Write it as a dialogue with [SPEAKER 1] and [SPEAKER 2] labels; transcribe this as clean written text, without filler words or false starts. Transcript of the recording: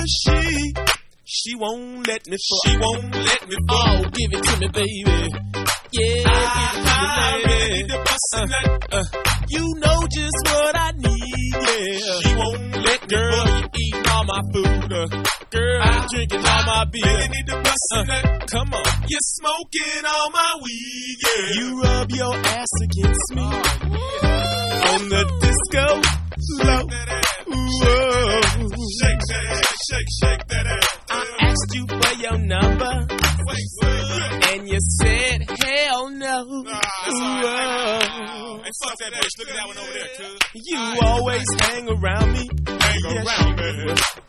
[SPEAKER 1] She won't let me fuck.
[SPEAKER 2] She won't let me fuck.
[SPEAKER 1] Oh, give it to me, baby. Yeah, give it to me, baby. You know just what I need, yeah.
[SPEAKER 2] She won't let me
[SPEAKER 1] Girl,
[SPEAKER 2] fuck.
[SPEAKER 1] you eating all my food. Girl, you drinking all my beer.
[SPEAKER 2] Need to bust a nut.
[SPEAKER 1] Come on.
[SPEAKER 2] You're smoking all my weed, yeah.
[SPEAKER 1] You rub your ass against me on the disco floor. Whoa.
[SPEAKER 2] Shake that ass, shake that ass.
[SPEAKER 1] I asked you for your number, and you said hell no.
[SPEAKER 2] That's all right. Hey, fuck that bitch. Look at that one over there, cuz.
[SPEAKER 1] You always hang around me.
[SPEAKER 2] Hang around, man.